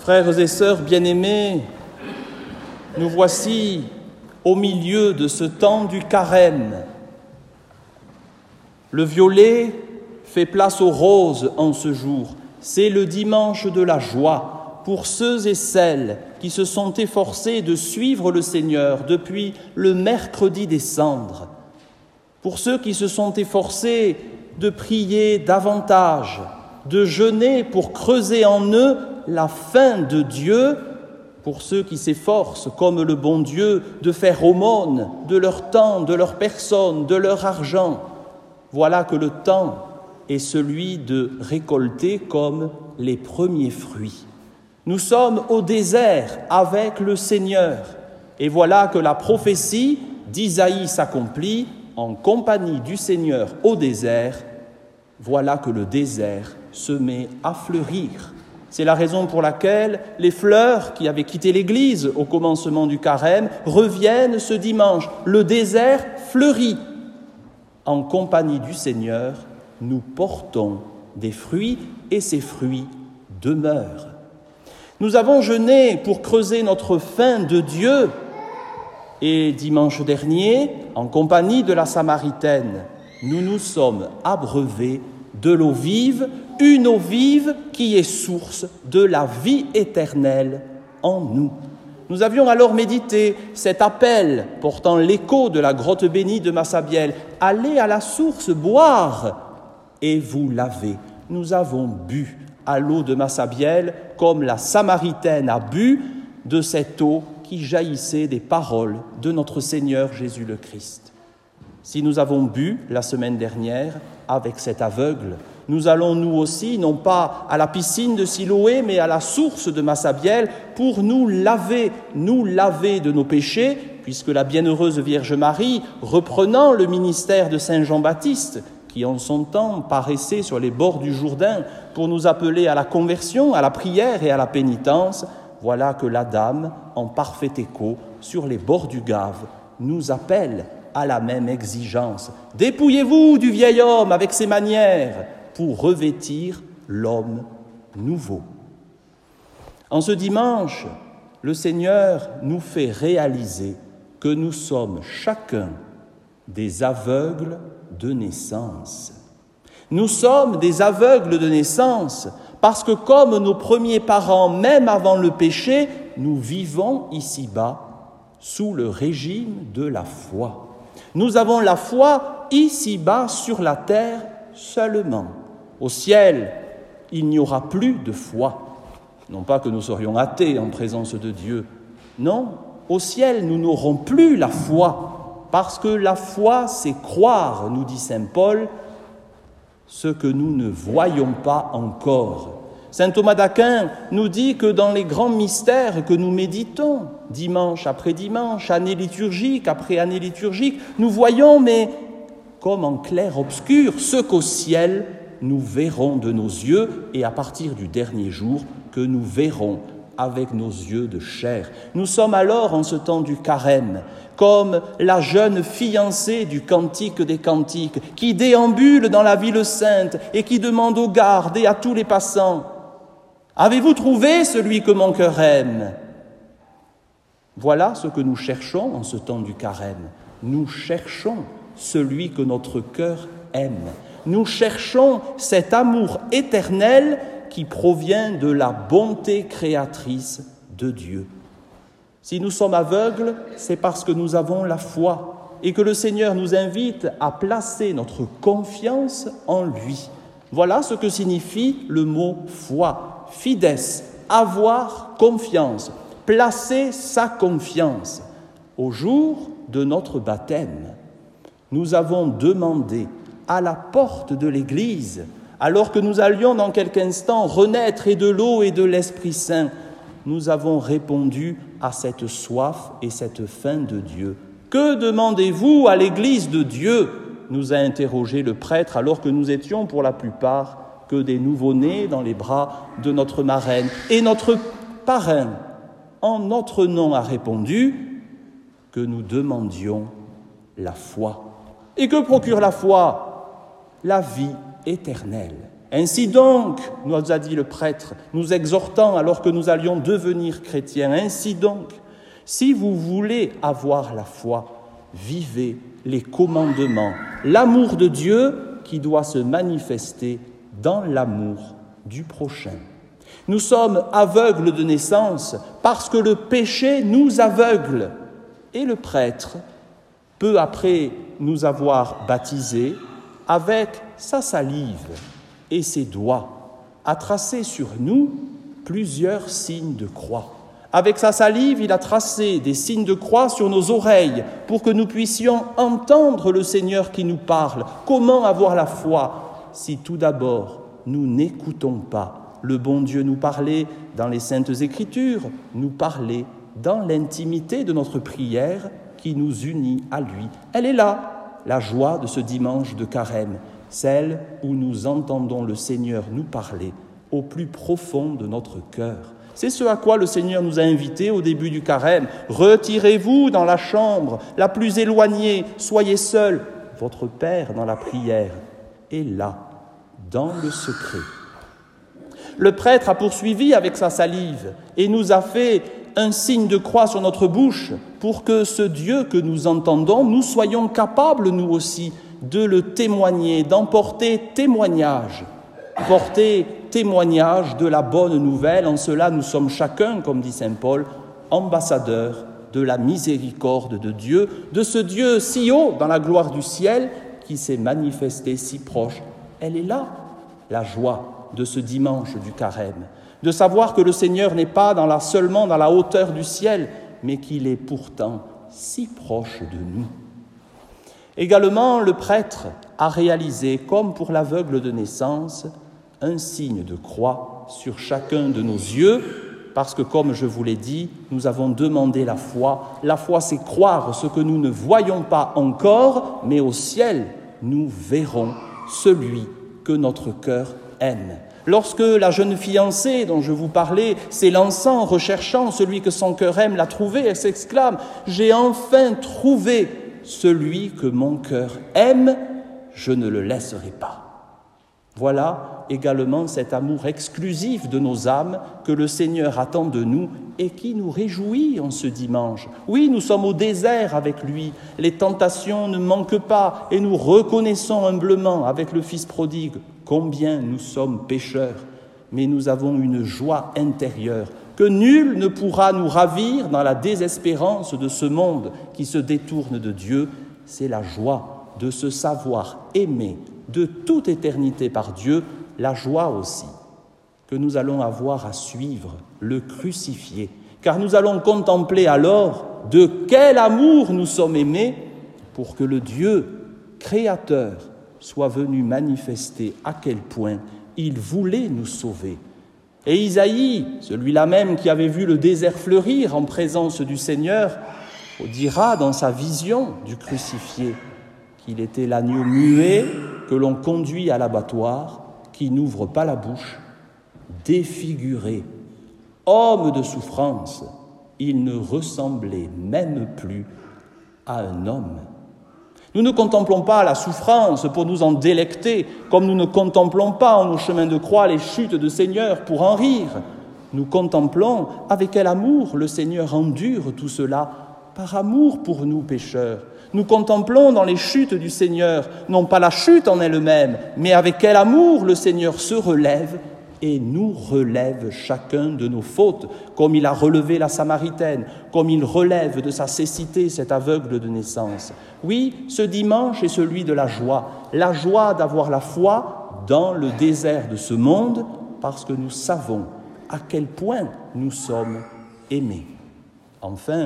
Frères et sœurs bien-aimés, nous voici au milieu de ce temps du carême. Le violet fait place au rose en ce jour. C'est le dimanche de la joie pour ceux et celles qui se sont efforcés de suivre le Seigneur depuis le mercredi des cendres. Pour ceux qui se sont efforcés de prier davantage, de jeûner pour creuser en eux la faim de Dieu, pour ceux qui s'efforcent, comme le bon Dieu, de faire aumône de leur temps, de leur personne, de leur argent. Voilà que le temps est celui de récolter comme les premiers fruits. Nous sommes au désert avec le Seigneur, et voilà que la prophétie d'Isaïe s'accomplit en compagnie du Seigneur au désert. Voilà que le désert se met à fleurir. C'est la raison pour laquelle les fleurs qui avaient quitté l'église au commencement du carême reviennent ce dimanche. Le désert fleurit. En compagnie du Seigneur, nous portons des fruits et ces fruits demeurent. Nous avons jeûné pour creuser notre faim de Dieu et dimanche dernier, en compagnie de la Samaritaine, nous nous sommes abreuvés de l'eau vive, une eau vive qui est source de la vie éternelle en nous. Nous avions alors médité cet appel portant l'écho de la grotte bénie de Massabielle. Allez à la source boire et vous laver. Nous avons bu à l'eau de Massabielle comme la Samaritaine a bu de cette eau qui jaillissait des paroles de notre Seigneur Jésus le Christ. Si nous avons bu la semaine dernière avec cet aveugle, nous allons nous aussi, non pas à la piscine de Siloé, mais à la source de Massabielle pour nous laver de nos péchés, puisque la bienheureuse Vierge Marie, reprenant le ministère de Saint Jean-Baptiste, qui en son temps paraissait sur les bords du Jourdain pour nous appeler à la conversion, à la prière et à la pénitence, voilà que la Dame, en parfait écho, sur les bords du Gave, nous appelle à la même exigence. Dépouillez-vous du vieil homme avec ses manières pour revêtir l'homme nouveau. En ce dimanche, le Seigneur nous fait réaliser que nous sommes chacun des aveugles de naissance. Nous sommes des aveugles de naissance parce que comme nos premiers parents, même avant le péché, nous vivons ici-bas sous le régime de la foi. Nous avons la foi ici-bas sur la terre seulement. Au ciel, il n'y aura plus de foi. Non pas que nous serions athées en présence de Dieu. Non, au ciel, nous n'aurons plus la foi, parce que la foi, c'est croire, nous dit saint Paul, ce que nous ne voyons pas encore. Saint Thomas d'Aquin nous dit que dans les grands mystères que nous méditons, dimanche après dimanche, année liturgique après année liturgique, nous voyons, mais comme en clair-obscur, ce qu'au ciel nous verrons de nos yeux et à partir du dernier jour que nous verrons avec nos yeux de chair. Nous sommes alors en ce temps du carême, comme la jeune fiancée du Cantique des Cantiques, qui déambule dans la ville sainte et qui demande aux gardes et à tous les passants « Avez-vous trouvé celui que mon cœur aime ?» Voilà ce que nous cherchons en ce temps du carême. Nous cherchons celui que notre cœur aime. Nous cherchons cet amour éternel qui provient de la bonté créatrice de Dieu. Si nous sommes aveugles, c'est parce que nous avons la foi et que le Seigneur nous invite à placer notre confiance en lui. Voilà ce que signifie le mot foi, fides, avoir confiance, placer sa confiance. Au jour de notre baptême, nous avons demandé à la porte de l'Église, alors que nous allions dans quelques instants renaître et de l'eau et de l'Esprit Saint, nous avons répondu à cette soif et cette faim de Dieu. « Que demandez-vous à l'Église de Dieu ?» nous a interrogé le prêtre, alors que nous étions pour la plupart que des nouveau-nés dans les bras de notre marraine. Et notre parrain, en notre nom, a répondu que nous demandions la foi. Et que procure la foi ? La vie éternelle. Ainsi donc, nous a dit le prêtre, nous exhortant alors que nous allions devenir chrétiens, ainsi donc, si vous voulez avoir la foi, vivez les commandements, l'amour de Dieu qui doit se manifester dans l'amour du prochain. Nous sommes aveugles de naissance parce que le péché nous aveugle. Et le prêtre, peu après nous avoir baptisés, avec sa salive et ses doigts, a tracé sur nous plusieurs signes de croix. Avec sa salive, il a tracé des signes de croix sur nos oreilles pour que nous puissions entendre le Seigneur qui nous parle. Comment avoir la foi si tout d'abord nous n'écoutons pas le bon Dieu nous parler dans les Saintes Écritures, nous parler dans l'intimité de notre prière qui nous unit à lui. Elle est là, la joie de ce dimanche de Carême, celle où nous entendons le Seigneur nous parler au plus profond de notre cœur. C'est ce à quoi le Seigneur nous a invités au début du Carême. Retirez-vous dans la chambre la plus éloignée, soyez seuls. Votre Père dans la prière est là, dans le secret. Le prêtre a poursuivi avec sa salive et nous a fait un signe de croix sur notre bouche pour que ce Dieu que nous entendons, nous soyons capables, nous aussi, de le témoigner, d'en porter témoignage. Porter témoignage de la bonne nouvelle. En cela, nous sommes chacun, comme dit saint Paul, ambassadeurs de la miséricorde de Dieu, de ce Dieu si haut dans la gloire du ciel qui s'est manifesté si proche. Elle est là, la joie de ce dimanche du Carême, de savoir que le Seigneur n'est pas seulement dans la hauteur du ciel, mais qu'il est pourtant si proche de nous. Également, le prêtre a réalisé, comme pour l'aveugle de naissance, un signe de croix sur chacun de nos yeux, parce que, comme je vous l'ai dit, nous avons demandé la foi. La foi, c'est croire ce que nous ne voyons pas encore, mais au ciel, nous verrons celui que notre cœur aime. Lorsque la jeune fiancée dont je vous parlais s'élançant, recherchant celui que son cœur aime, l'a trouvé, elle s'exclame « J'ai enfin trouvé celui que mon cœur aime, je ne le laisserai pas. » Voilà également cet amour exclusif de nos âmes que le Seigneur attend de nous et qui nous réjouit en ce dimanche. Oui, nous sommes au désert avec lui, les tentations ne manquent pas et nous reconnaissons humblement avec le Fils prodigue combien nous sommes pécheurs, mais nous avons une joie intérieure que nul ne pourra nous ravir dans la désespérance de ce monde qui se détourne de Dieu. C'est la joie de se savoir aimé de toute éternité par Dieu, la joie aussi que nous allons avoir à suivre le crucifié, car nous allons contempler alors de quel amour nous sommes aimés pour que le Dieu créateur soit venu manifester à quel point il voulait nous sauver. Et Isaïe, celui-là même qui avait vu le désert fleurir en présence du Seigneur, dira dans sa vision du crucifié qu'il était l'agneau muet que l'on conduit à l'abattoir, qui n'ouvre pas la bouche, défiguré, homme de souffrance, il ne ressemblait même plus à un homme. Nous ne contemplons pas la souffrance pour nous en délecter, comme nous ne contemplons pas en nos chemins de croix les chutes de Seigneur pour en rire. Nous contemplons avec quel amour le Seigneur endure tout cela, par amour pour nous pécheurs. Nous contemplons dans les chutes du Seigneur, non pas la chute en elle-même, mais avec quel amour le Seigneur se relève et nous relève chacun de nos fautes, comme il a relevé la Samaritaine, comme il relève de sa cécité cet aveugle de naissance. Oui, ce dimanche est celui de la joie d'avoir la foi dans le désert de ce monde, parce que nous savons à quel point nous sommes aimés. Enfin,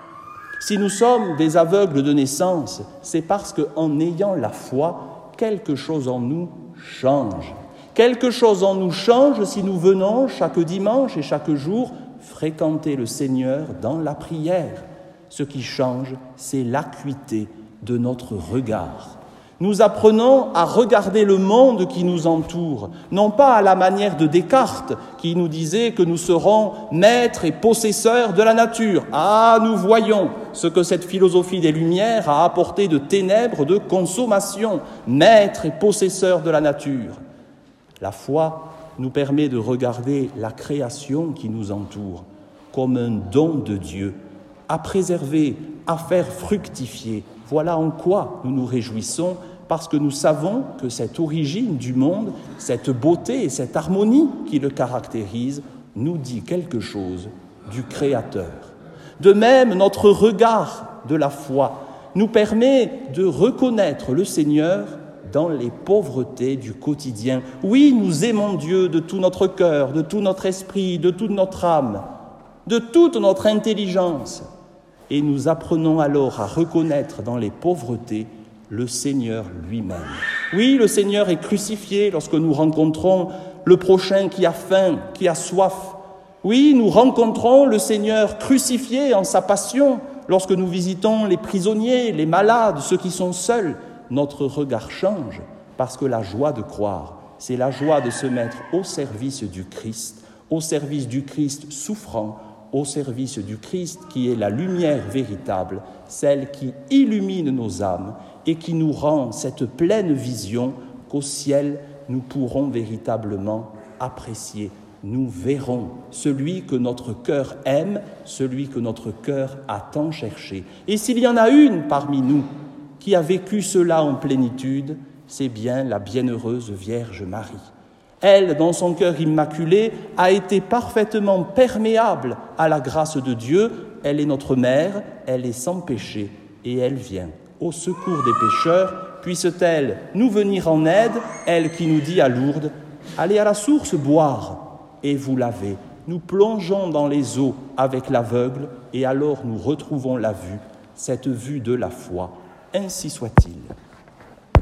si nous sommes des aveugles de naissance, c'est parce qu'en ayant la foi, quelque chose en nous change. Quelque chose en nous change si nous venons chaque dimanche et chaque jour fréquenter le Seigneur dans la prière. Ce qui change, c'est l'acuité de notre regard. Nous apprenons à regarder le monde qui nous entoure, non pas à la manière de Descartes, qui nous disait que nous serons maîtres et possesseurs de la nature. Ah, nous voyons ce que cette philosophie des Lumières a apporté de ténèbres de consommation, maîtres et possesseurs de la nature. La foi nous permet de regarder la création qui nous entoure comme un don de Dieu, à préserver, à faire fructifier. Voilà en quoi nous nous réjouissons, parce que nous savons que cette origine du monde, cette beauté et cette harmonie qui le caractérise, nous dit quelque chose du Créateur. De même, notre regard de la foi nous permet de reconnaître le Seigneur dans les pauvretés du quotidien. Oui, nous aimons Dieu de tout notre cœur, de tout notre esprit, de toute notre âme, de toute notre intelligence. Et nous apprenons alors à reconnaître dans les pauvretés le Seigneur lui-même. Oui, le Seigneur est crucifié lorsque nous rencontrons le prochain qui a faim, qui a soif. Oui, nous rencontrons le Seigneur crucifié en sa passion lorsque nous visitons les prisonniers, les malades, ceux qui sont seuls. Notre regard change parce que la joie de croire, c'est la joie de se mettre au service du Christ souffrant, au service du Christ qui est la lumière véritable, celle qui illumine nos âmes et qui nous rend cette pleine vision qu'au ciel nous pourrons véritablement apprécier. Nous verrons celui que notre cœur aime, celui que notre cœur a tant cherché. Et s'il y en a une parmi nous qui a vécu cela en plénitude, c'est bien la bienheureuse Vierge Marie. Elle, dans son cœur immaculé, a été parfaitement perméable à la grâce de Dieu. Elle est notre mère, elle est sans péché et elle vient au secours des pécheurs. Puisse-t-elle nous venir en aide, elle qui nous dit à Lourdes « Allez à la source boire et vous lavez ». Nous plongeons dans les eaux avec l'aveugle et alors nous retrouvons la vue, cette vue de la foi. Ainsi soit-il.